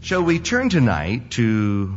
Shall we turn tonight to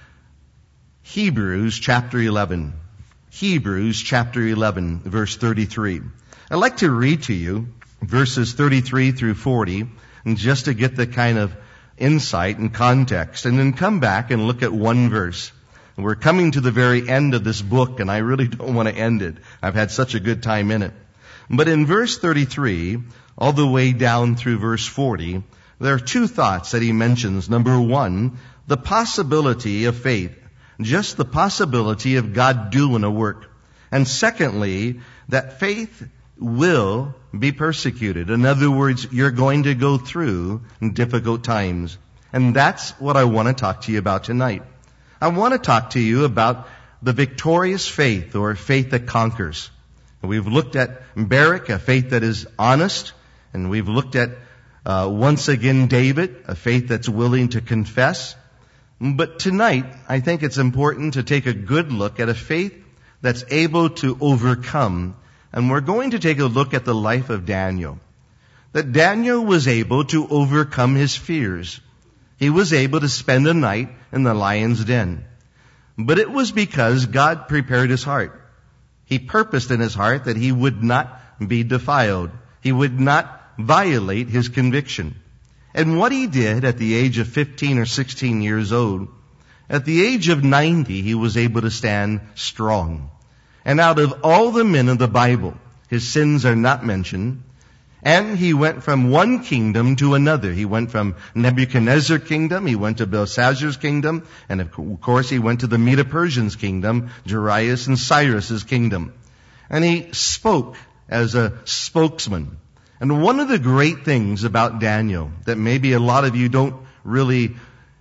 Hebrews chapter 11? Hebrews chapter 11, verse 33. I'd like to read to you verses 33 through 40, and just to get the kind of insight and context, and then come back and look at one verse. We're coming to the very end of this book, and I really don't want to end it. I've had such a good time in it. But in verse 33, all the way down through verse 40, there are two thoughts that he mentions. Number one, the possibility of faith. Just the possibility of God doing a work. And secondly, that faith will be persecuted. In other words, you're going to go through difficult times. And that's what I want to talk to you about tonight. I want to talk to you about the victorious faith, or faith that conquers. We've looked at Barak, a faith that is honest. And we've looked at once again, David, a faith that's willing to confess. But tonight, I think it's important to take a good look at a faith that's able to overcome. And we're going to take a look at the life of Daniel. That Daniel was able to overcome his fears. He was able to spend a night in the lion's den. But it was because God prepared his heart. He purposed in his heart that he would not be defiled. He would not violate his conviction. And what he did at the age of 15 or 16 years old, at the age of 90, he was able to stand strong. And out of all the men of the Bible, his sins are not mentioned. And he went from one kingdom to another. He went from Nebuchadnezzar's kingdom, he went to Belshazzar's kingdom, and of course he went to the Medo-Persians kingdom, Darius and Cyrus's kingdom. And he spoke as a spokesman. And one of the great things about Daniel that maybe a lot of you don't really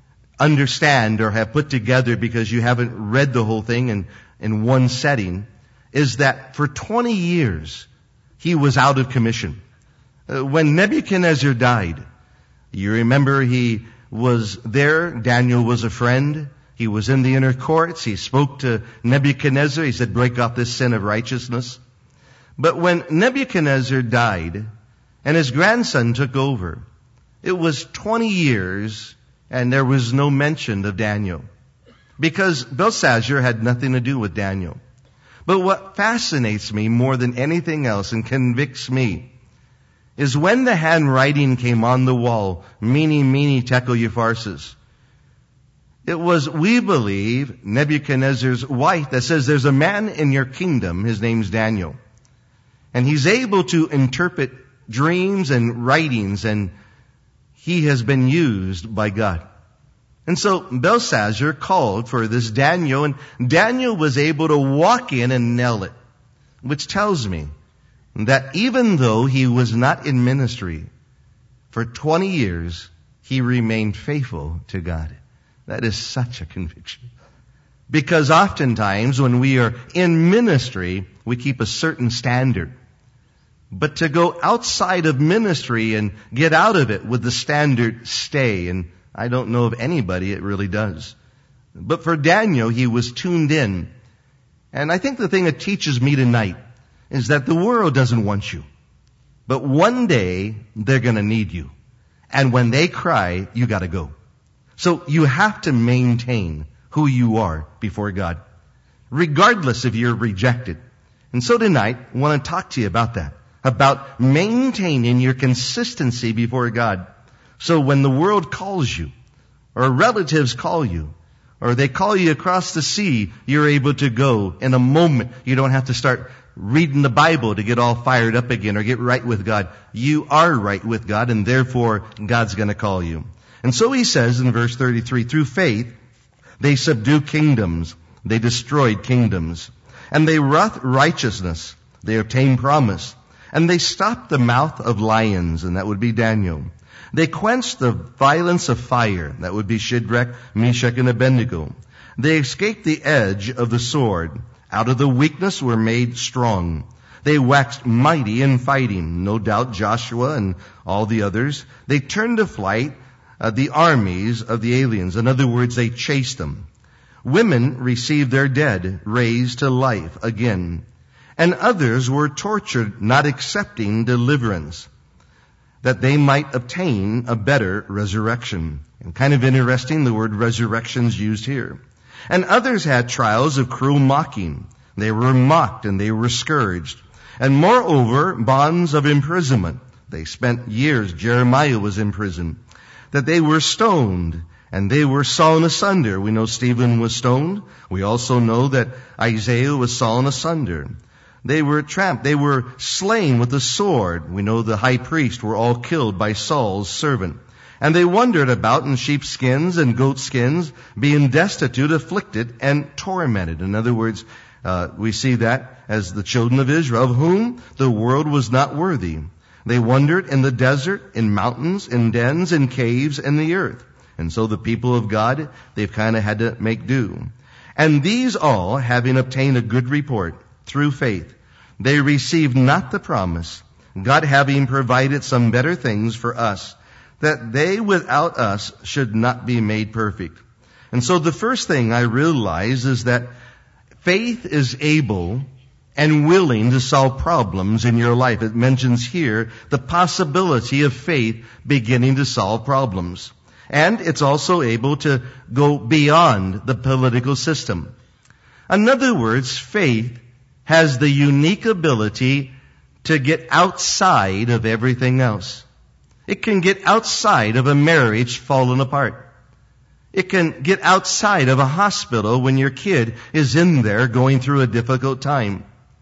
understand or have put together because you haven't read the whole thing in one setting is that for 20 years he was out of commission. When Nebuchadnezzar died, you remember he was there. Daniel was a friend. He was in the inner courts. He spoke to Nebuchadnezzar. He said, break off this sin of righteousness. But when Nebuchadnezzar died, and his grandson took over, it was 20 years and there was no mention of Daniel. Because Belshazzar had nothing to do with Daniel. But what fascinates me more than anything else and convicts me is when the handwriting came on the wall, Mene, Mene, Tekel, Upharsis. It was, we believe, Nebuchadnezzar's wife that says there's a man in your kingdom, his name's Daniel. And he's able to interpret dreams and writings, and he has been used by God. And so Belshazzar called for this Daniel, and Daniel was able to walk in and nail it, which tells me that even though he was not in ministry for 20 years, he remained faithful to God. That is such a conviction. Because oftentimes when we are in ministry, we keep a certain standard. But to go outside of ministry and get out of it with the standard stay, and I don't know of anybody it really does. But for Daniel, he was tuned in. And I think the thing it teaches me tonight is that the world doesn't want you. But one day, they're going to need you. And when they cry, you got to go. So you have to maintain who you are before God, regardless if you're rejected. And so tonight, I want to talk to you about that. About maintaining your consistency before God. So when the world calls you, or relatives call you, or they call you across the sea, you're able to go in a moment. You don't have to start reading the Bible to get all fired up again or get right with God. You are right with God, and therefore God's going to call you. And so he says in verse 33, through faith, they subdued kingdoms, they destroyed kingdoms, and they wrought righteousness, they obtained promise. And they stopped the mouth of lions, and that would be Daniel. They quenched the violence of fire, that would be Shadrach, Meshach, and Abednego. They escaped the edge of the sword. Out of the weakness were made strong. They waxed mighty in fighting, no doubt Joshua and all the others. They turned to flight the armies of the aliens. In other words, they chased them. Women received their dead, raised to life again. And others were tortured, not accepting deliverance, that they might obtain a better resurrection. Kind of interesting, the word resurrection is used here. And others had trials of cruel mocking. They were mocked and they were scourged. And moreover, bonds of imprisonment. They spent years, Jeremiah was in prison. That they were stoned and they were sawn asunder. We know Stephen was stoned. We also know that Isaiah was sawn asunder. They were trapped. They were slain with the sword. We know the high priest were all killed by Saul's servant. And they wandered about in sheepskins and goatskins, being destitute, afflicted, and tormented. In other words, we see that as the children of Israel, of whom the world was not worthy. They wandered in the desert, in mountains, in dens, in caves, in the earth. And so the people of God, they've kind of had to make do. And these all, having obtained a good report through faith, they received not the promise, God having provided some better things for us, that they without us should not be made perfect. And so the first thing I realize is that faith is able and willing to solve problems in your life. It mentions here the possibility of faith beginning to solve problems. And it's also able to go beyond the political system. In other words, faith has the unique ability to get outside of everything else. It can get outside of a marriage falling apart. It can get outside of a hospital when your kid is in there going through a difficult time.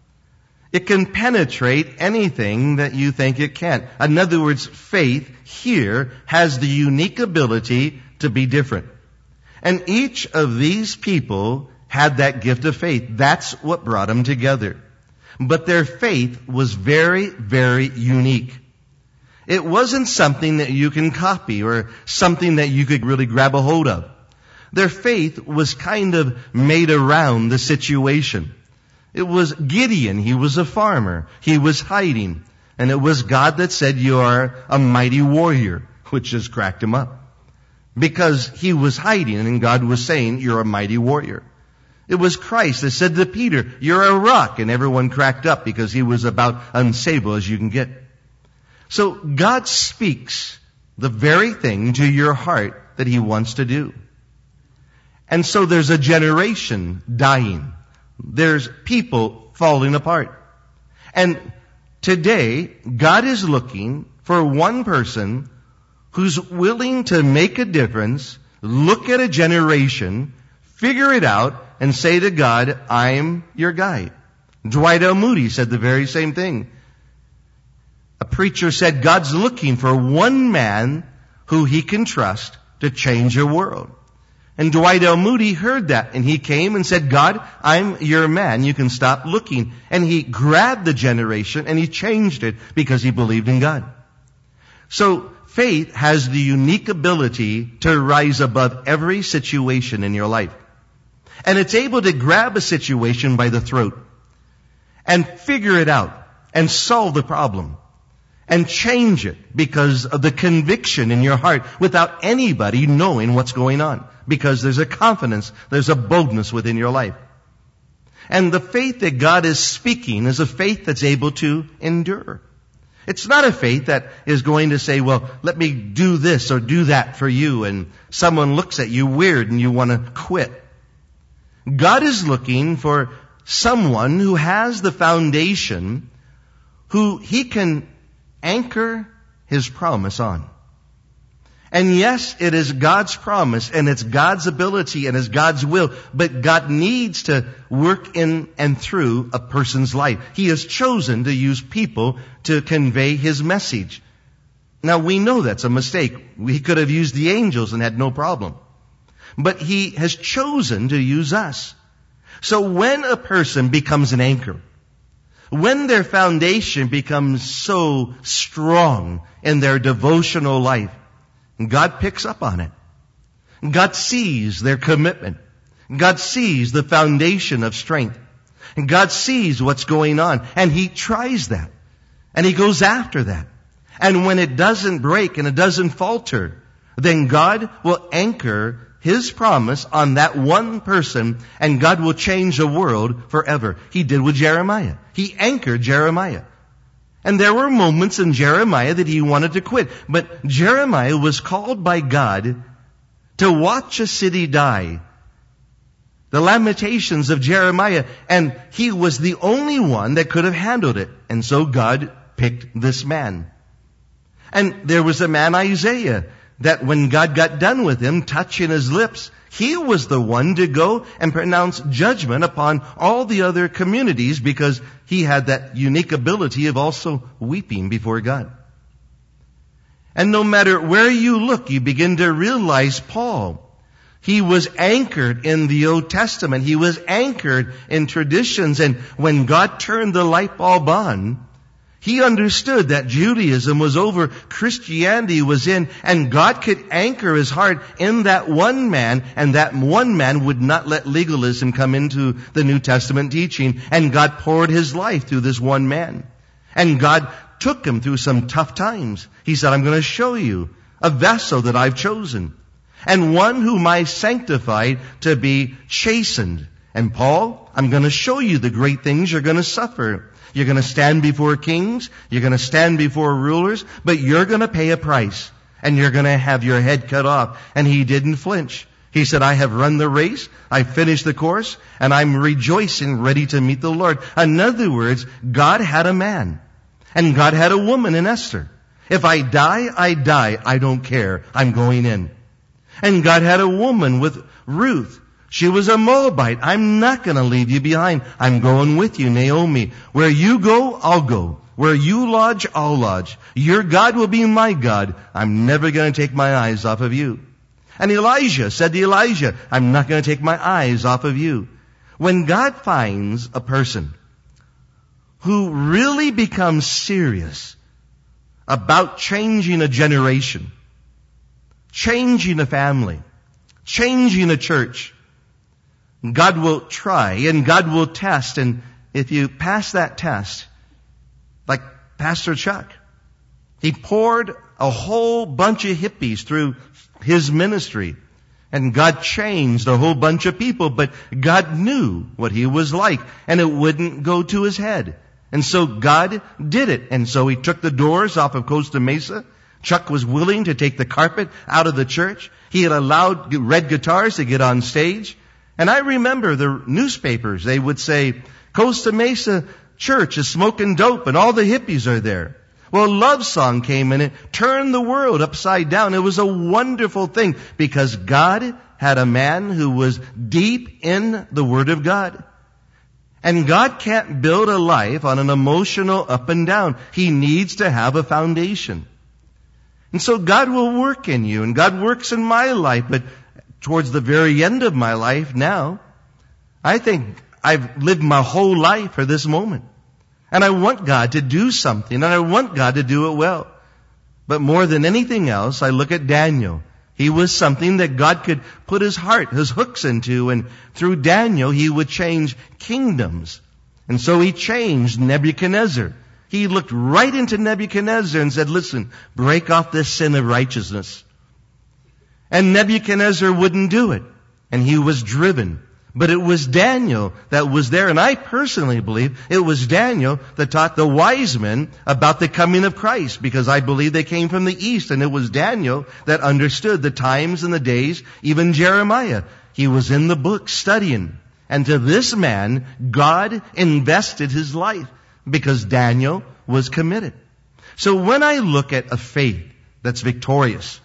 It can penetrate anything that you think it can't. In other words, faith here has the unique ability to be different. And each of these people had that gift of faith. That's what brought them together. But their faith was very, very unique. It wasn't something that you can copy or something that you could really grab a hold of. Their faith was kind of made around the situation. It was Gideon. He was a farmer. He was hiding. And it was God that said, "You are a mighty warrior," which just cracked him up. Because he was hiding and God was saying, "You're a mighty warrior." It was Christ that said to Peter, "You're a rock," and everyone cracked up because he was about unstable as you can get. So God speaks the very thing to your heart that He wants to do. And so there's a generation dying. There's people falling apart. And today, God is looking for one person who's willing to make a difference, look at a generation, figure it out, and say to God, "I'm your guy." Dwight L. Moody said the very same thing. A preacher said God's looking for one man who He can trust to change the world. And Dwight L. Moody heard that, and he came and said, "God, I'm your man. You can stop looking." And he grabbed the generation and he changed it because he believed in God. So faith has the unique ability to rise above every situation in your life. And it's able to grab a situation by the throat and figure it out and solve the problem and change it because of the conviction in your heart without anybody knowing what's going on. Because there's a confidence, there's a boldness within your life. And the faith that God is speaking is a faith that's able to endure. It's not a faith that is going to say, "Well, let me do this or do that for you," and someone looks at you weird and you want to quit. God is looking for someone who has the foundation, who He can anchor His promise on. And yes, it is God's promise and it's God's ability and it's God's will, but God needs to work in and through a person's life. He has chosen to use people to convey His message. Now we know that's a mistake. He could have used the angels and had no problem. But He has chosen to use us. So when a person becomes an anchor, when their foundation becomes so strong in their devotional life, God picks up on it. God sees their commitment. God sees the foundation of strength. And God sees what's going on. And He tries that. And He goes after that. And when it doesn't break and it doesn't falter, then God will anchor His promise on that one person, and God will change the world forever. He did with Jeremiah. He anchored Jeremiah. And there were moments in Jeremiah that he wanted to quit. But Jeremiah was called by God to watch a city die. The Lamentations of Jeremiah, and he was the only one that could have handled it. And so God picked this man. And there was a man, Isaiah, that when God got done with him, touching his lips, he was the one to go and pronounce judgment upon all the other communities because he had that unique ability of also weeping before God. And no matter where you look, you begin to realize Paul. He was anchored in the Old Testament. He was anchored in traditions. And when God turned the light bulb on, he understood that Judaism was over, Christianity was in, and God could anchor his heart in that one man, and that one man would not let legalism come into the New Testament teaching. And God poured his life through this one man. And God took him through some tough times. He said, I'm going to show you a vessel that I've chosen, and one whom I sanctified to be chastened. And Paul, I'm going to show you the great things you're going to suffer. You're going to stand before kings. You're going to stand before rulers. But you're going to pay a price. And you're going to have your head cut off. And he didn't flinch. He said, I have run the race. I finished the course. And I'm rejoicing, ready to meet the Lord. In other words, God had a man. And God had a woman in Esther. If I die, I die. I don't care. I'm going in. And God had a woman with Ruth. She was a Moabite. I'm not going to leave you behind. I'm going with you, Naomi. Where you go, I'll go. Where you lodge, I'll lodge. Your God will be my God. I'm never going to take my eyes off of you. And Elijah said to Elijah, I'm not going to take my eyes off of you. When God finds a person who really becomes serious about changing a generation, changing a family, changing a church, God will try and God will test. And if you pass that test, like Pastor Chuck, he poured a whole bunch of hippies through his ministry. And God changed a whole bunch of people, but God knew what he was like, and it wouldn't go to his head. And so God did it. And so he took the doors off of Costa Mesa. Chuck was willing to take the carpet out of the church. He had allowed red guitars to get on stage. And I remember the newspapers, they would say, Costa Mesa Church is smoking dope and all the hippies are there. Well, Love Song came and it turned the world upside down. It was a wonderful thing because God had a man who was deep in the Word of God. And God can't build a life on an emotional up and down. He needs to have a foundation. And so God will work in you, and God works in my life, but towards the very end of my life now, I think I've lived my whole life for this moment. And I want God to do something, and I want God to do it well. But more than anything else, I look at Daniel. He was something that God could put his heart, his hooks into, and through Daniel, he would change kingdoms. And so he changed Nebuchadnezzar. He looked right into Nebuchadnezzar and said, listen, break off this sin of righteousness. And Nebuchadnezzar wouldn't do it. And he was driven. But it was Daniel that was there. And I personally believe it was Daniel that taught the wise men about the coming of Christ, because I believe they came from the east. And it was Daniel that understood the times and the days, even Jeremiah. He was in the book studying. And to this man, God invested his life because Daniel was committed. So when I look at a faith that's victorious,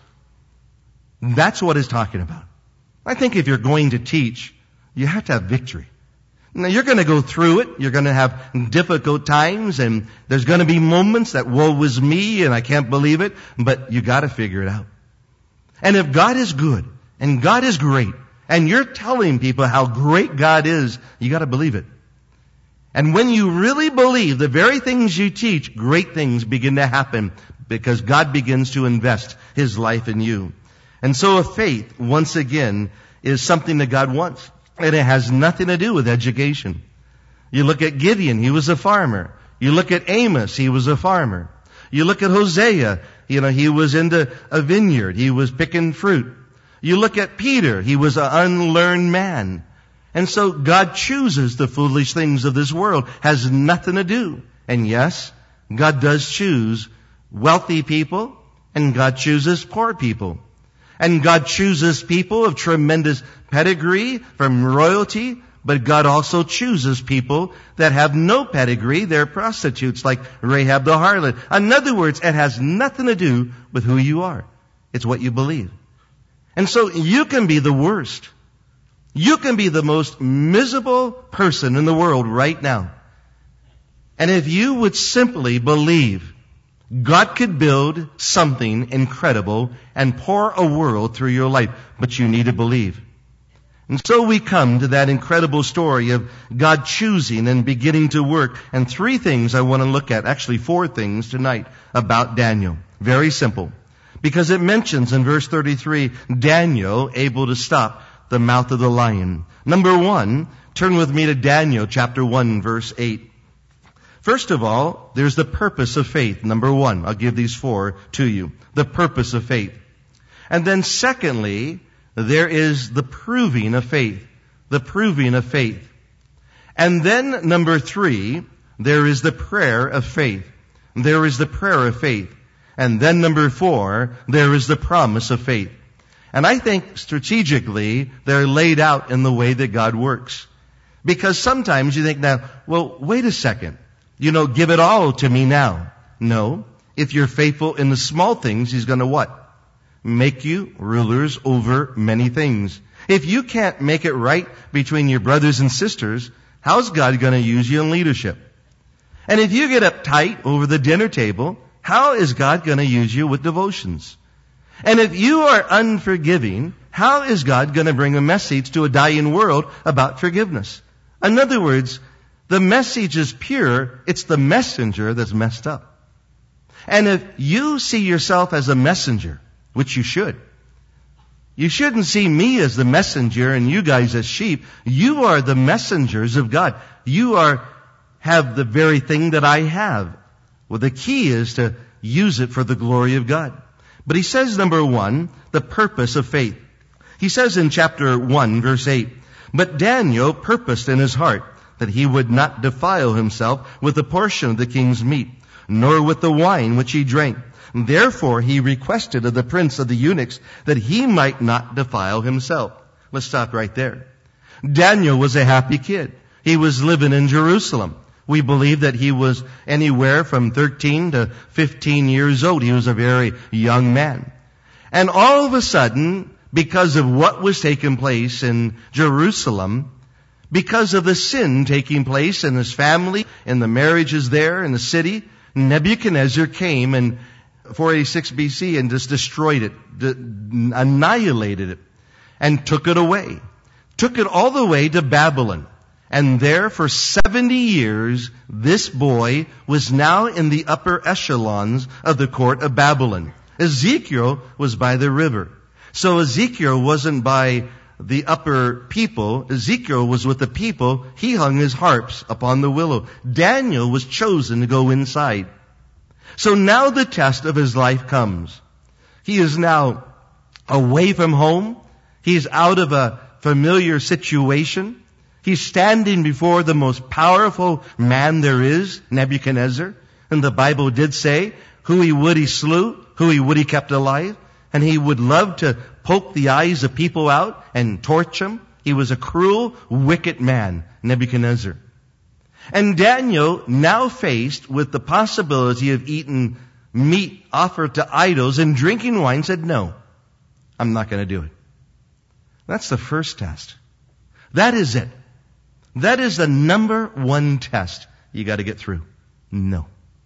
that's what it's talking about. I think if you're going to teach, you have to have victory. Now you're going to go through it. You're going to have difficult times, and there's going to be moments that woe is me and I can't believe it, but you got to figure it out. And if God is good and God is great, and you're telling people how great God is, you got to believe it. And when you really believe the very things you teach, great things begin to happen because God begins to invest his life in you. And so a faith, once again, is something that God wants. And it has nothing to do with education. You look at Gideon, he was a farmer. You look at Amos, he was a farmer. You look at Hosea, he was into a vineyard. He was picking fruit. You look at Peter, he was an unlearned man. And so God chooses the foolish things of this world. Has nothing to do. And yes, God does choose wealthy people, and God chooses poor people. And God chooses people of tremendous pedigree from royalty, but God also chooses people that have no pedigree. They're prostitutes like Rahab the harlot. In other words, it has nothing to do with who you are. It's what you believe. And so you can be the worst. You can be the most miserable person in the world right now. And if you would simply believe God could build something incredible and pour a world through your life, but you need to believe. And so we come to that incredible story of God choosing and beginning to work. And 3 things I want to look at, actually 4 things tonight about Daniel. Very simple. Because it mentions in verse 33, Daniel able to stop the mouth of the lion. Number 1, turn with me to Daniel chapter 1, verse 8. First of all, there's the purpose of faith. Number 1, I'll give these 4 to you. The purpose of faith. And then secondly, there is the proving of faith. The proving of faith. And then number 3, there is the prayer of faith. There is the prayer of faith. And then number 4, there is the promise of faith. And I think strategically, they're laid out in the way that God works. Because sometimes you think now, well, wait a second. Give it all to me now. No. If you're faithful in the small things, He's going to what? Make you rulers over many things. If you can't make it right between your brothers and sisters, how's God going to use you in leadership? And if you get uptight over the dinner table, how is God going to use you with devotions? And if you are unforgiving, how is God going to bring a message to a dying world about forgiveness? In other words, the message is pure. It's the messenger that's messed up. And if you see yourself as a messenger, which you shouldn't see me as the messenger and you guys as sheep. You are the messengers of God. You have the very thing that I have. Well, the key is to use it for the glory of God. But he says, number 1, the purpose of faith. He says in chapter 1, verse 8, but Daniel purposed in his heart that he would not defile himself with a portion of the king's meat, nor with the wine which he drank. Therefore he requested of the prince of the eunuchs that he might not defile himself. Let's stop right there. Daniel was a happy kid. He was living in Jerusalem. We believe that he was anywhere from 13 to 15 years old. He was a very young man. And all of a sudden, because of what was taking place in Jerusalem, because of the sin taking place in his family, in the marriages there in the city, Nebuchadnezzar came in 486 BC and just destroyed it, annihilated it, and took it away. Took it all the way to Babylon. And there for 70 years, this boy was now in the upper echelons of the court of Babylon. Ezekiel was by the river. So Ezekiel wasn't by the upper people. Ezekiel was with the people. He hung his harps upon the willow. Daniel was chosen to go inside. So now the test of his life comes. He is now away from home. He's out of a familiar situation. He's standing before the most powerful man there is, Nebuchadnezzar. And the Bible did say, who he would he slew, who he would he kept alive. And he would love to poke the eyes of people out and torch them. He was a cruel, wicked man, Nebuchadnezzar. And Daniel, now faced with the possibility of eating meat offered to idols and drinking wine, said, no, I'm not going to do it. That's the first test. That is it. That is the number 1 test you got to get through. No.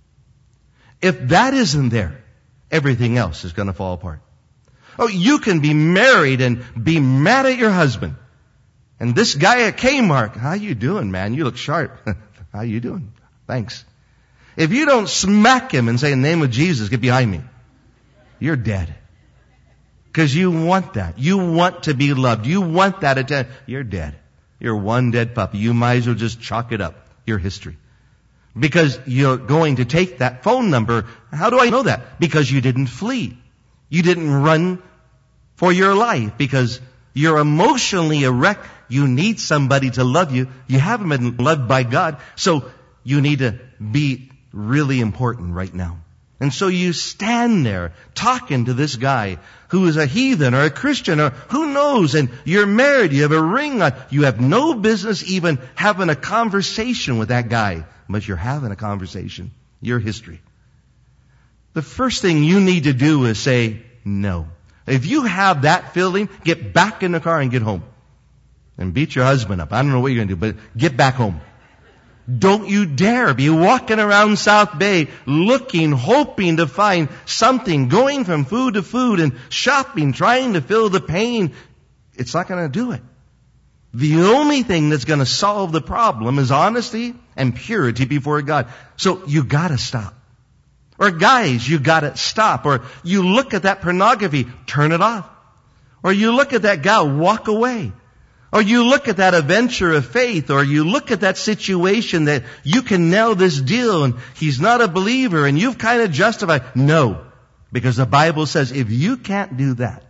If that isn't there, everything else is going to fall apart. Oh, you can be married and be mad at your husband. And this guy at Kmart, how you doing, man? You look sharp. How you doing? Thanks. If you don't smack him and say, in the name of Jesus, get behind me, you're dead. Because you want that. You want to be loved. You want that attention. You're dead. You're one dead puppy. You might as well just chalk it up. Your history. Because you're going to take that phone number. How do I know that? Because you didn't flee. You didn't run for your life. Because you're emotionally a wreck. You need somebody to love you. You haven't been loved by God. So you need to be really important right now. And so you stand there talking to this guy who is a heathen or a Christian or who knows, and you're married, you have a ring on. You have no business even having a conversation with that guy, but you're having a conversation. Your history. The first thing you need to do is say no. If you have that feeling, get back in the car and get home. And beat your husband up. I don't know what you're going to do, but get back home. Don't you dare be walking around South Bay looking, hoping to find something, going from food to food and shopping, trying to fill the pain. It's not going to do it. The only thing that's going to solve the problem is honesty and purity before God. So you got to stop. Or guys, you got to stop. Or you look at that pornography, turn it off. Or you look at that gal, walk away. Or you look at that adventure of faith, or you look at that situation that you can nail this deal and he's not a believer and you've kind of justified. No. Because the Bible says if you can't do that,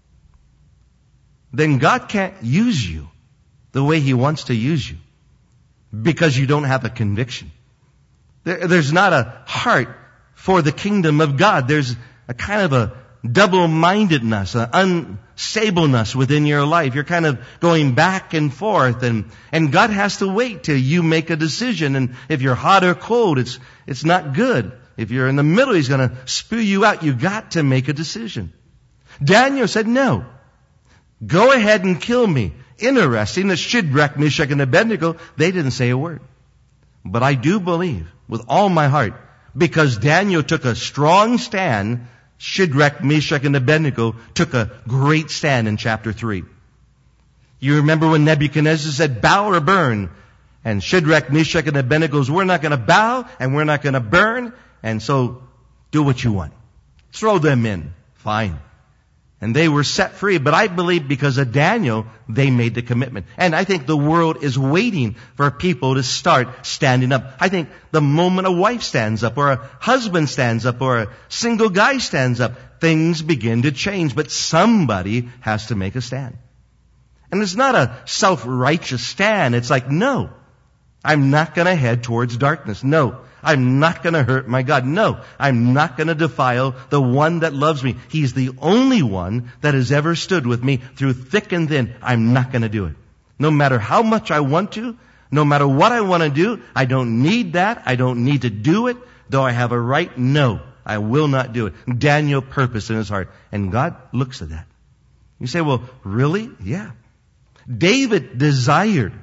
then God can't use you the way He wants to use you. Because you don't have a conviction. There's not a heart for the kingdom of God. There's a kind of a double-mindedness, an unstableness within your life. You're kind of going back and forth, and God has to wait till you make a decision. And if you're hot or cold, it's not good. If you're in the middle, He's going to spew you out. You got to make a decision. Daniel said, no. Go ahead and kill me. Interesting that Shadrach, Meshach, and Abednego, they didn't say a word. But I do believe with all my heart, because Daniel took a strong stand, Shadrach, Meshach, and Abednego took a great stand in chapter 3. You remember when Nebuchadnezzar said, bow or burn? And Shadrach, Meshach, and Abednego goes, we're not going to bow and we're not going to burn. And so do what you want. Throw them in. Fine. And they were set free. But I believe because of Daniel, they made the commitment. And I think the world is waiting for people to start standing up. I think the moment a wife stands up, or a husband stands up, or a single guy stands up, things begin to change. But somebody has to make a stand. And it's not a self-righteous stand. It's like, no, I'm not going to head towards darkness. No, I'm not going to hurt my God. No, I'm not going to defile the one that loves me. He's the only one that has ever stood with me through thick and thin. I'm not going to do it. No matter how much I want to, no matter what I want to do, I don't need that. I don't need to do it. Though I have a right, no, I will not do it. Daniel purposed in his heart. And God looks at that. You say, well, really? Yeah. David desired.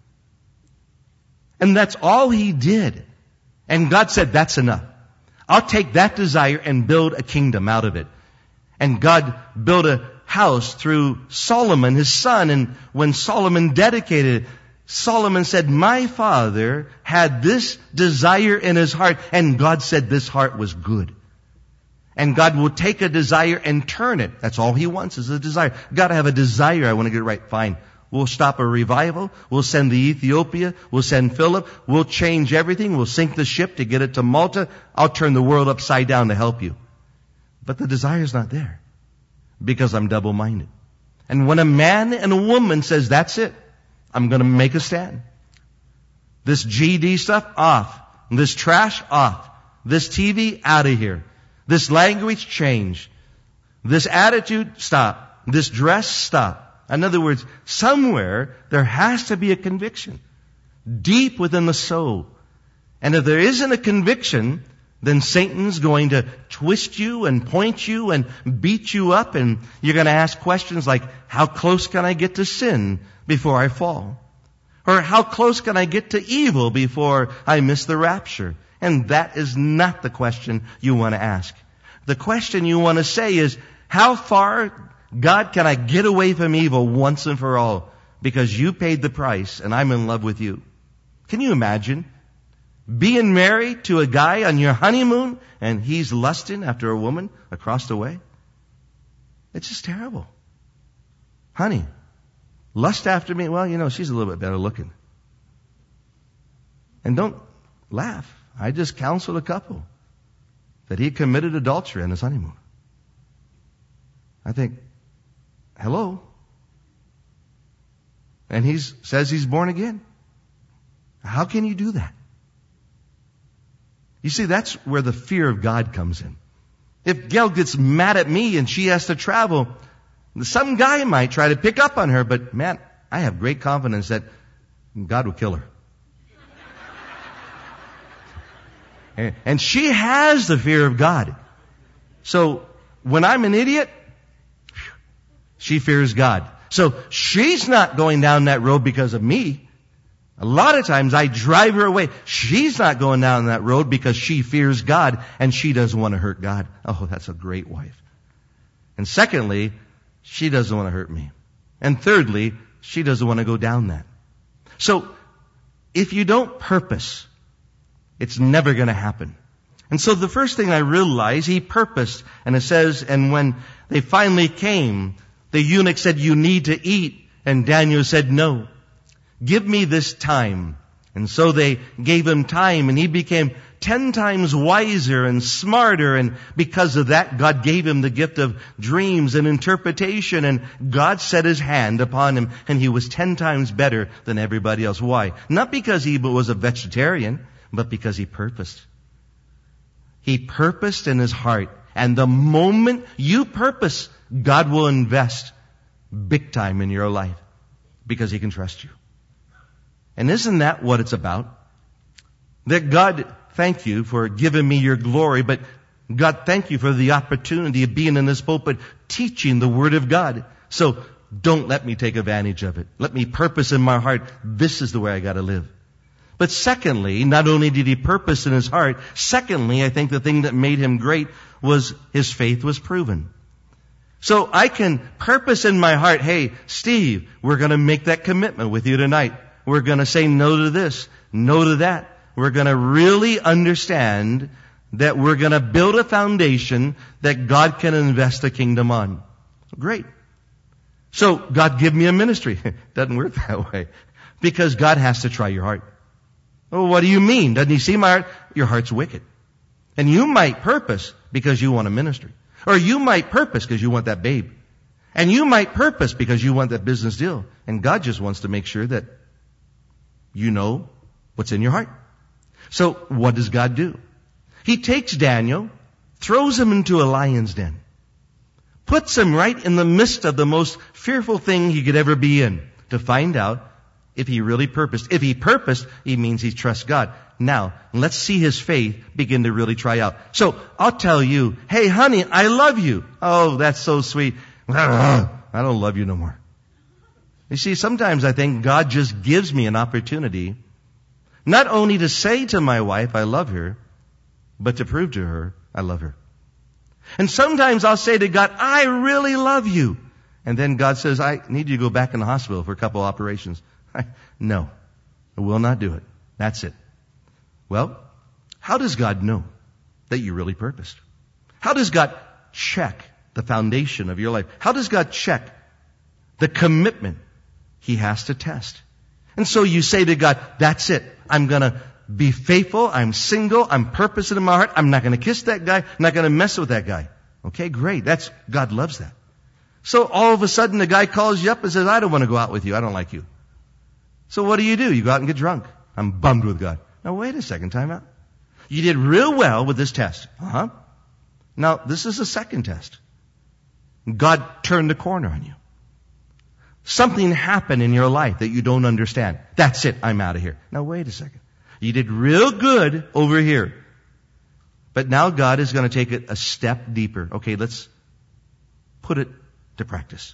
And that's all he did. And God said, that's enough. I'll take that desire and build a kingdom out of it. And God built a house through Solomon, his son. And when Solomon dedicated it, Solomon said, my father had this desire in his heart. And God said this heart was good. And God will take a desire and turn it. That's all He wants is a desire. Got to have a desire. I want to get it right. Fine. We'll stop a revival. We'll send the Ethiopia. We'll send Philip. We'll change everything. We'll sink the ship to get it to Malta. I'll turn the world upside down to help you. But the desire's not there because I'm double-minded. And when a man and a woman says, that's it, I'm going to make a stand. This GD stuff, off. This trash, off. This TV, out of here. This language, change. This attitude, stop. This dress, stop. In other words, somewhere there has to be a conviction deep within the soul. And if there isn't a conviction, then Satan's going to twist you and point you and beat you up, and you're going to ask questions like, how close can I get to sin before I fall? Or how close can I get to evil before I miss the rapture? And that is not the question you want to ask. The question you want to say is, how far, God, can I get away from evil once and for all? Because you paid the price and I'm in love with you. Can you imagine being married to a guy on your honeymoon and he's lusting after a woman across the way? It's just terrible. Honey, lust after me? Well, you know, she's a little bit better looking. And don't laugh. I just counseled a couple that he committed adultery on his honeymoon. I think, hello? And he says he's born again. How can you do that? You see, that's where the fear of God comes in. If Gail gets mad at me and she has to travel, some guy might try to pick up on her, but man, I have great confidence that God will kill her. And she has the fear of God. So when I'm an idiot, she fears God. So she's not going down that road because of me. A lot of times I drive her away. She's not going down that road because she fears God and she doesn't want to hurt God. Oh, that's a great wife. And secondly, she doesn't want to hurt me. And thirdly, she doesn't want to go down that. So if you don't purpose, it's never going to happen. And so the first thing I realized, he purposed. And it says, and when they finally came, the eunuch said, you need to eat. And Daniel said, no. Give me this time. And so they gave him time, and he became 10 times wiser and smarter. And because of that, God gave him the gift of dreams and interpretation. And God set his hand upon him, and he was 10 times better than everybody else. Why? Not because he was a vegetarian, but because he purposed. He purposed in his heart. And the moment you purpose, God will invest big time in your life because he can trust you. And isn't that what it's about? That God, thank you for giving me your glory, but God, thank you for the opportunity of being in this pulpit teaching the Word of God. So don't let me take advantage of it. Let me purpose in my heart, this is the way I got to live. But secondly, not only did he purpose in his heart, secondly, I think the thing that made him great was his faith was proven. So I can purpose in my heart, hey, Steve, we're going to make that commitment with you tonight. We're going to say no to this, no to that. We're going to really understand that we're going to build a foundation that God can invest the kingdom on. Great. So God give me a ministry. Doesn't work that way. Because God has to try your heart. Oh, what do you mean? Doesn't he see my heart? Your heart's wicked. And you might purpose because you want a ministry. Or you might purpose because you want that babe. And you might purpose because you want that business deal. And God just wants to make sure that you know what's in your heart. So what does God do? He takes Daniel, throws him into a lion's den, puts him right in the midst of the most fearful thing he could ever be in to find out if he really purposed. If he purposed, he means he trusts God. Now, let's see his faith begin to really try out. So I'll tell you, hey honey, I love you. Oh, that's so sweet. I don't love you no more. You see, sometimes I think God just gives me an opportunity not only to say to my wife, I love her, but to prove to her, I love her. And sometimes I'll say to God, I really love you. And then God says, I need you to go back in the hospital for a couple operations. No, I will not do it. That's it. Well, how does God know that you really purposed? How does God check the foundation of your life? How does God check the commitment he has to test? And so you say to God, that's it. I'm going to be faithful. I'm single. I'm purposing in my heart. I'm not going to kiss that guy. I'm not going to mess with that guy. Okay, great. God loves that. So all of a sudden the guy calls you up and says, I don't want to go out with you. I don't like you. So what do? You go out and get drunk. I'm bummed with God. Now wait a second, time out. You did real well with this test. Now this is the second test. God turned the corner on you. Something happened in your life that you don't understand. That's it. I'm out of here. Now wait a second. You did real good over here. But now God is going to take it a step deeper. Okay, let's put it to practice.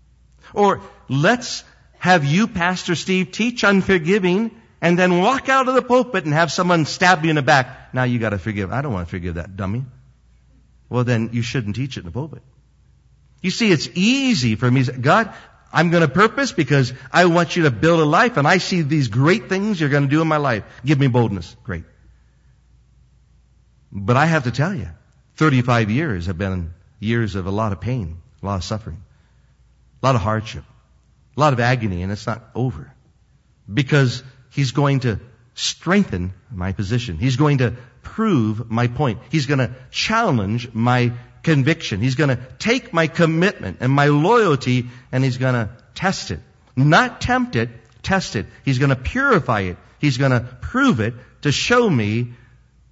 Or let's have you, Pastor Steve, teach unforgiving and then walk out of the pulpit and have someone stab you in the back. Now you got to forgive. I don't want to forgive that dummy. Well, then you shouldn't teach it in the pulpit. You see, it's easy for me to say, God, I'm going to purpose because I want you to build a life and I see these great things you're going to do in my life. Give me boldness. Great. But I have to tell you, 35 years have been years of a lot of pain, a lot of suffering, a lot of hardship, a lot of agony, and it's not over. Because he's going to strengthen my position. He's going to prove my point. He's going to challenge my conviction. He's going to take my commitment and my loyalty and he's going to test it. Not tempt it, test it. He's going to purify it. He's going to prove it to show me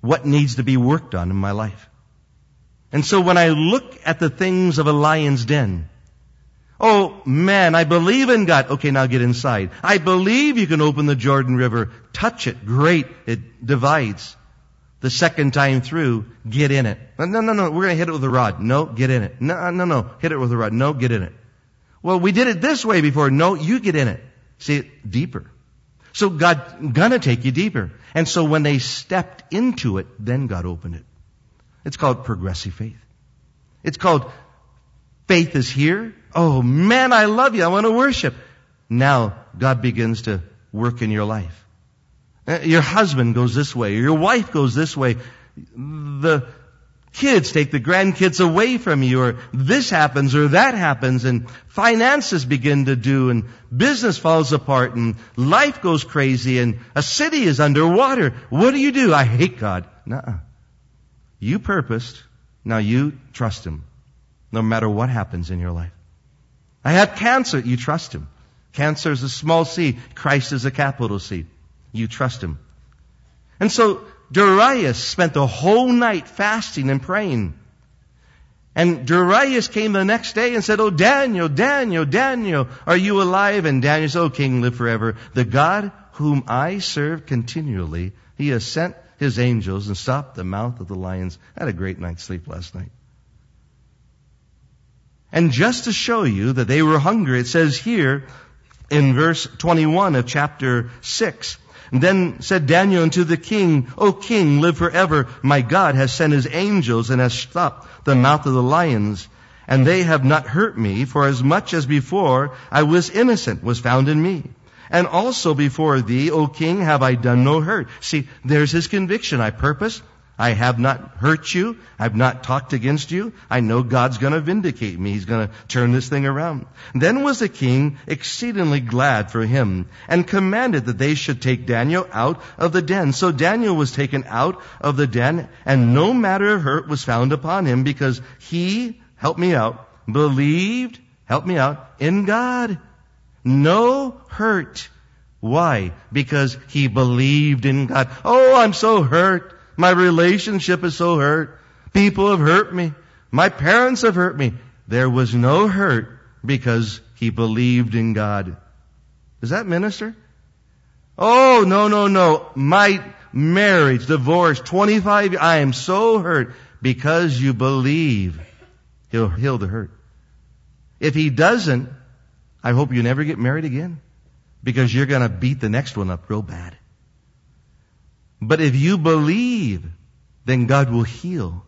what needs to be worked on in my life. And so when I look at the things of a lion's den, oh man, I believe in God. Okay, now get inside. I believe you can open the Jordan River. Touch it. Great. It divides. The second time through, get in it. No, we're going to hit it with a rod. No, get in it. No, hit it with a rod. No, get in it. Well, we did it this way before. No, you get in it. See, deeper. So God gonna take you deeper. And so when they stepped into it, then God opened it. It's called progressive faith. It's called faith is here. Oh man, I love you. I want to worship. Now God begins to work in your life. Your husband goes this way. Your wife goes this way. The kids take the grandkids away from you, or this happens or that happens, and finances begin to do, and business falls apart, and life goes crazy, and a city is underwater. What do? I hate God. Nuh-uh. You purposed. Now you trust Him, no matter what happens in your life. I had cancer. You trust Him. Cancer is a small c. Christ is a capital C. You trust Him. And so Darius spent the whole night fasting and praying. And Darius came the next day and said, oh, Daniel, are you alive? And Daniel said, oh, King, live forever. The God whom I serve continually, He has sent His angels and stopped the mouth of the lions. I had a great night's sleep last night. And just to show you that they were hungry, it says here in verse 21 of chapter 6, then said Daniel unto the king, O king, live forever. My God has sent His angels and has stopped the mouth of the lions, and they have not hurt me, for as much as before I was innocent was found in me. And also before thee, O king, have I done no hurt. See, there's his conviction. I purpose. I have not hurt you. I've not talked against you. I know God's going to vindicate me. He's going to turn this thing around. Then was the king exceedingly glad for him, and commanded that they should take Daniel out of the den. So Daniel was taken out of the den, and no matter of hurt was found upon him, because he, help me out, believed, help me out, in God. No hurt. Why? Because he believed in God. Oh, I'm so hurt. My relationship is so hurt. People have hurt me. My parents have hurt me. There was no hurt because he believed in God. Does that minister? Oh, no. My marriage, divorce, 25 years. I am so hurt because you believe He'll heal the hurt. If He doesn't, I hope you never get married again, because you're going to beat the next one up real bad. But if you believe, then God will heal.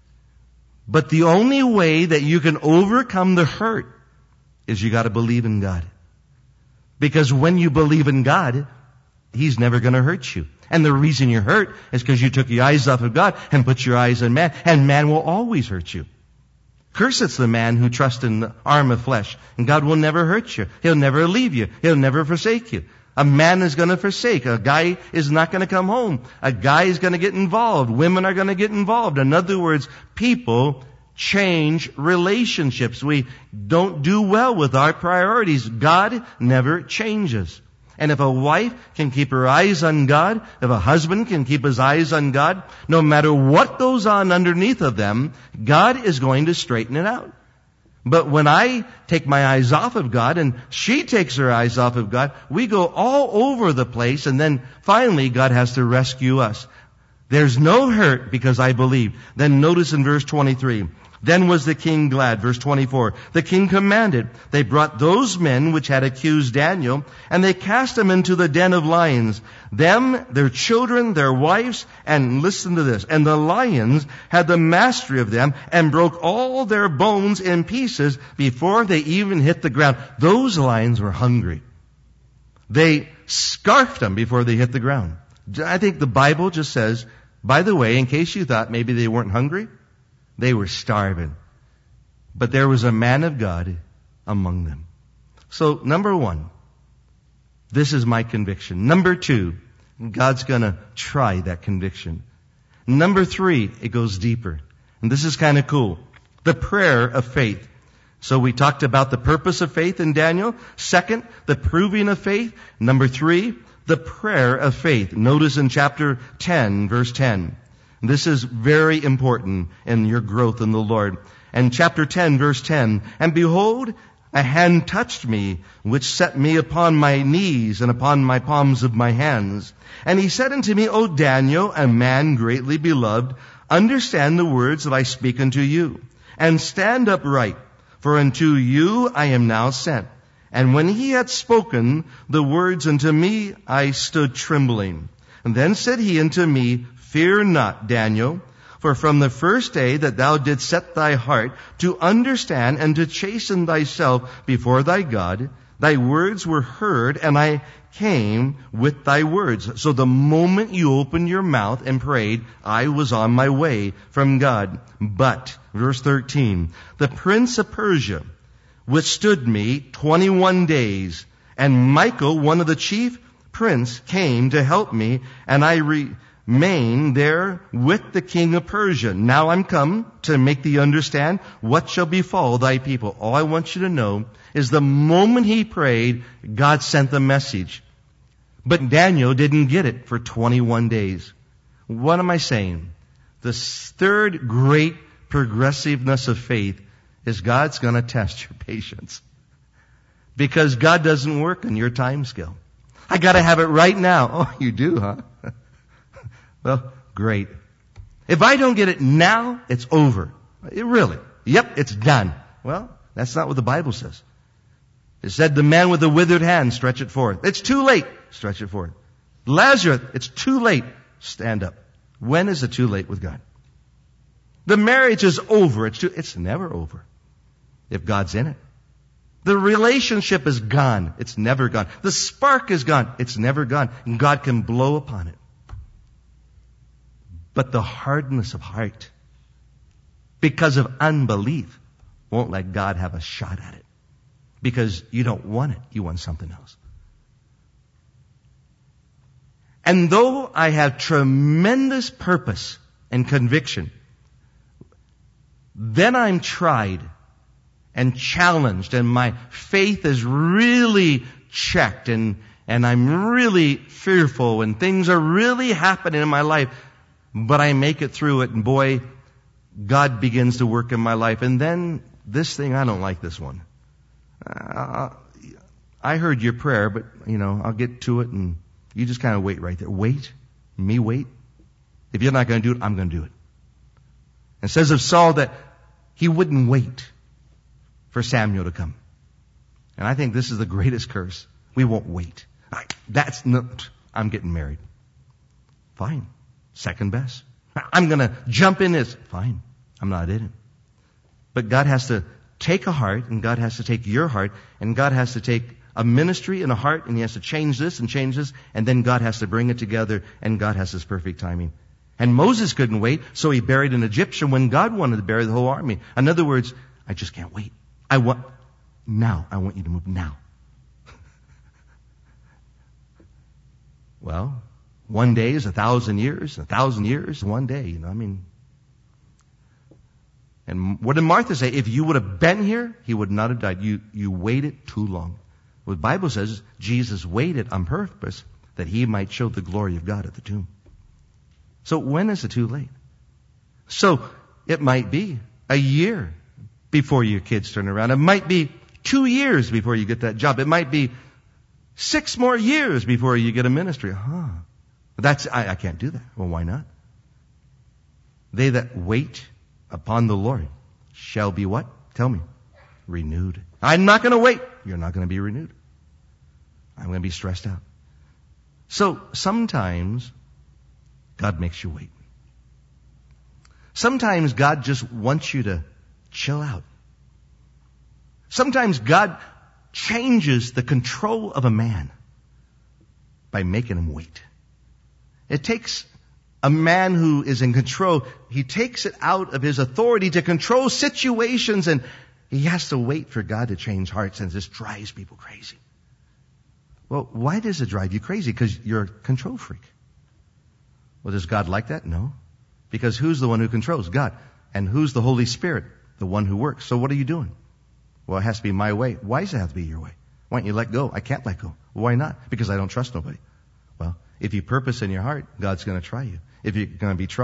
But the only way that you can overcome the hurt is you got to believe in God. Because when you believe in God, He's never going to hurt you. And the reason you're hurt is because you took your eyes off of God and put your eyes on man. And man will always hurt you. Cursed the man who trusts in the arm of flesh. And God will never hurt you. He'll never leave you. He'll never forsake you. A man is going to forsake. A guy is not going to come home. A guy is going to get involved. Women are going to get involved. In other words, people change relationships. We don't do well with our priorities. God never changes. And if a wife can keep her eyes on God, if a husband can keep his eyes on God, no matter what goes on underneath of them, God is going to straighten it out. But when I take my eyes off of God and she takes her eyes off of God, we go all over the place, and then finally God has to rescue us. There's no hurt because I believe. Then notice in verse 23, then was the king glad. Verse 24, the king commanded. They brought those men which had accused Daniel, and they cast them into the den of lions. Them, their children, their wives, and listen to this, and the lions had the mastery of them, and broke all their bones in pieces before they even hit the ground. Those lions were hungry. They scarfed them before they hit the ground. I think the Bible just says, by the way, in case you thought maybe they weren't hungry, they were starving. But there was a man of God among them. So, number one, this is my conviction. Number two, God's gonna try that conviction. Number three, it goes deeper. And this is kind of cool. The prayer of faith. So we talked about the purpose of faith in Daniel. Second, the proving of faith. Number three, the prayer of faith. Notice in chapter 10, verse 10. This is very important in your growth in the Lord. And chapter 10, verse 10, and behold, a hand touched me, which set me upon my knees and upon my palms of my hands. And he said unto me, O Daniel, a man greatly beloved, understand the words that I speak unto you, and stand upright, for unto you I am now sent. And when he had spoken the words unto me, I stood trembling. And then said he unto me, Fear not, Daniel, for from the first day that thou didst set thy heart to understand and to chasten thyself before thy God, thy words were heard, and I came with thy words. So the moment you opened your mouth and prayed, I was on my way from God. But, verse 13, the prince of Persia withstood me 21 days, and Michael, one of the chief prince, came to help me, and I remain there with the king of Persia. Now I'm come to make thee understand what shall befall thy people. All I want you to know is the moment he prayed, God sent the message. But Daniel didn't get it for 21 days. What am I saying? The third great progressiveness of faith is God's going to test your patience. Because God doesn't work on your time scale. I got to have it right now. Oh, you do, huh? Well, great. If I don't get it now, it's over. Really? Yep, it's done. Well, that's not what the Bible says. It said the man with the withered hand, stretch it forth. It's too late. Stretch it forth. Lazarus, it's too late. Stand up. When is it too late with God? The marriage is over. It's never over if God's in it. The relationship is gone. It's never gone. The spark is gone. It's never gone. And God can blow upon it. But the hardness of heart, because of unbelief, won't let God have a shot at it. Because you don't want it. You want something else. And though I have tremendous purpose and conviction, then I'm tried and challenged, and my faith is really checked, and I'm really fearful, and things are really happening in my life, but I make it through it, and boy, God begins to work in my life. And then this thing, I don't like this one. I heard your prayer, but I'll get to it, and you just kind of wait right there. Wait? Me wait? If you're not going to do it, I'm going to do it. It says of Saul that he wouldn't wait for Samuel to come. And I think this is the greatest curse. We won't wait. I'm getting married. Fine. Second best. I'm going to jump in this. Fine. I'm not in it. But God has to take a heart, and God has to take your heart, and God has to take a ministry and a heart, and He has to change this, and then God has to bring it together, and God has His perfect timing. And Moses couldn't wait, so he buried an Egyptian when God wanted to bury the whole army. In other words, I just can't wait. I want you to move now. Well, one day is 1,000 years, 1,000 years, one day, And what did Martha say? If you would have been here, he would not have died. You waited too long. What the Bible says, Jesus waited on purpose that He might show the glory of God at the tomb. So when is it too late? So it might be a year before your kids turn around. It might be 2 years before you get that job. It might be 6 more years before you get a ministry. I can't do that. Well, why not? They that wait upon the Lord shall be what? Tell me. Renewed. I'm not going to wait. You're not going to be renewed. I'm going to be stressed out. So sometimes God makes you wait. Sometimes God just wants you to chill out. Sometimes God changes the control of a man by making him wait. It takes a man who is in control, he takes it out of his authority to control situations, and he has to wait for God to change hearts, and this drives people crazy. Well, why does it drive you crazy? Because you're a control freak. Well, does God like that? No. Because who's the one who controls? God. And who's the Holy Spirit? The one who works. So what are you doing? Well, it has to be my way. Why does it have to be your way? Why don't you let go? I can't let go. Why not? Because I don't trust nobody. Well, if you purpose in your heart, God's going to try you. If you're going to be tried,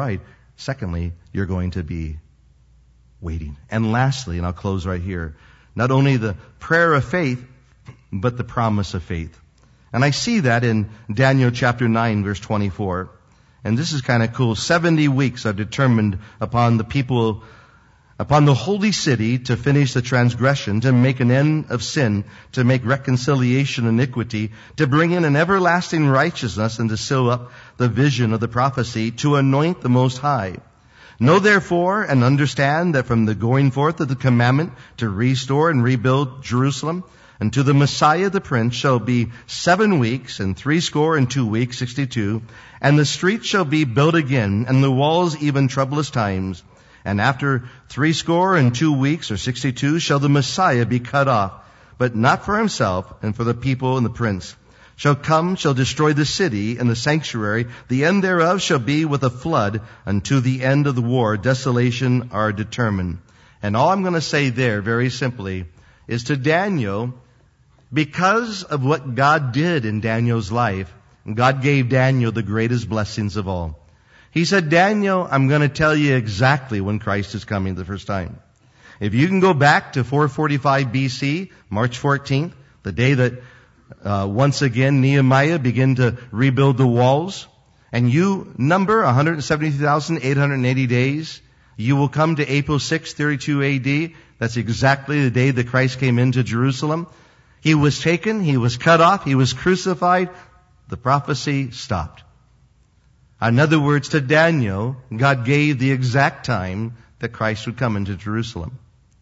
Secondly, you're going to be waiting. And lastly, and I'll close right here, not only the prayer of faith, but the promise of faith. And I see that in Daniel chapter 9, verse 24. And this is kind of cool. 70 weeks are determined upon the people, upon the holy city to finish the transgression, to make an end of sin, to make reconciliation iniquity, to bring in an everlasting righteousness, and to seal up the vision of the prophecy, to anoint the Most High. Know therefore and understand that from the going forth of the commandment to restore and rebuild Jerusalem, and to the Messiah the Prince shall be 7 weeks, and 62 weeks, 62, and the streets shall be built again, and the walls even troublous times. And after 62 weeks, or 62, shall the Messiah be cut off, but not for himself, and for the people and the prince. Shall come, shall destroy the city and the sanctuary. The end thereof shall be with a flood, unto the end of the war. Desolation are determined. And all I'm going to say there, very simply, is to Daniel, because of what God did in Daniel's life, God gave Daniel the greatest blessings of all. He said, Daniel, I'm going to tell you exactly when Christ is coming the first time. If you can go back to 445 BC, March 14th, the day that once again Nehemiah began to rebuild the walls, and you number 170,880 days, you will come to April 6, 32 AD. That's exactly the day that Christ came into Jerusalem. He was taken, he was cut off, he was crucified. The prophecy stopped. In other words, to Daniel, God gave the exact time that Christ would come into Jerusalem.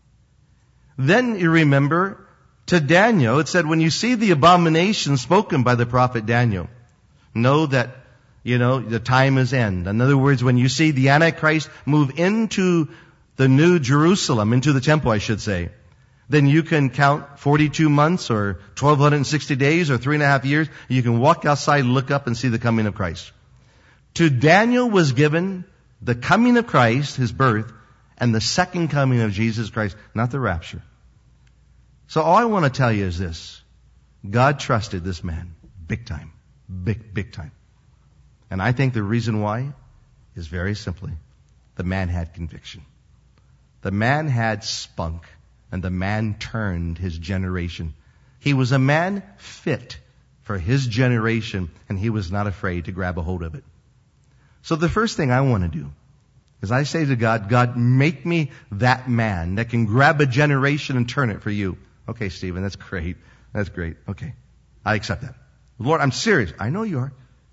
Then you remember, to Daniel, it said, when you see the abomination spoken by the prophet Daniel, know that, the time is end. In other words, when you see the Antichrist move into the new Jerusalem, into the temple, I should say, then you can count 42 months or 1,260 days or 3.5 years. You can walk outside, look up, and see the coming of Christ. To Daniel was given the coming of Christ, his birth, and the second coming of Jesus Christ, not the rapture. So all I want to tell you is this. God trusted this man big time. Big time. And I think the reason why is very simply, the man had conviction. The man had spunk. And the man turned his generation. He was a man fit for his generation, and he was not afraid to grab a hold of it. So the first thing I want to do is I say to God, God, make me that man that can grab a generation and turn it for you. Okay, Stephen, that's great. That's great. Okay, I accept that. Lord, I'm serious. I know you are.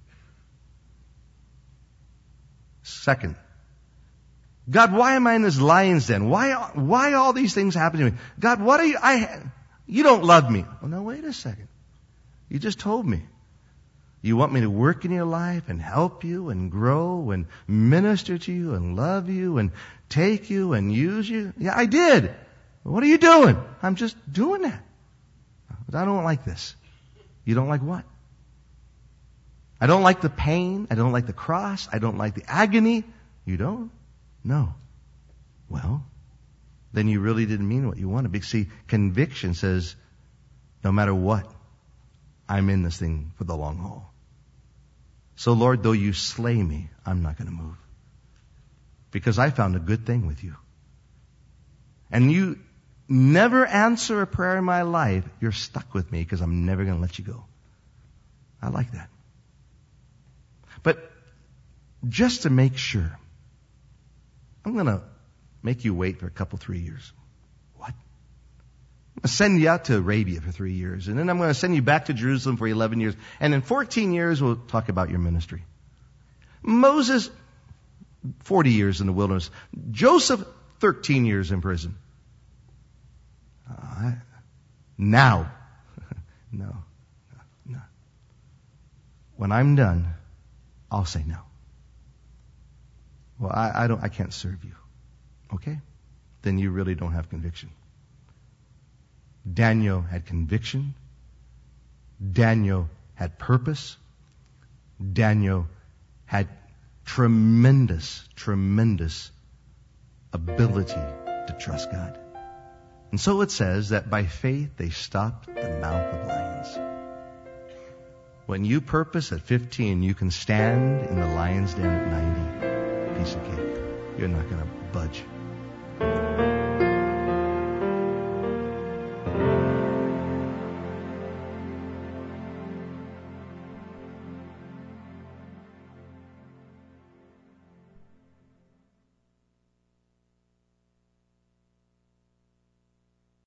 Second, God, why am I in this lion's den? Why all these things happen to me? God, what are you, you don't love me. Oh, no, wait a second. You just told me. You want me to work in your life and help you and grow and minister to you and love you and take you and use you? Yeah, I did. What are you doing? I'm just doing that. I don't like this. You don't like what? I don't like the pain. I don't like the cross. I don't like the agony. You don't? No. Well, then you really didn't mean what you wanted. Because see, conviction says, no matter what, I'm in this thing for the long haul. So Lord, though you slay me, I'm not going to move. Because I found a good thing with you. And you never answer a prayer in my life, you're stuck with me because I'm never going to let you go. I like that. But just to make sure, I'm going to make you wait for 3 years. What? I'm going to send you out to Arabia for 3 years. And then I'm going to send you back to Jerusalem for 11 years. And in 14 years, we'll talk about your ministry. Moses, 40 years in the wilderness. Joseph, 13 years in prison. Now. No. When I'm done, I'll say no. Well, I can't serve you. Okay? Then you really don't have conviction. Daniel had conviction. Daniel had purpose. Daniel had tremendous ability to trust God. And so it says that by faith they stopped the mouth of lions. When you purpose at 15, you can stand in the lion's den at 90. Piece of cake. you're not going to budge.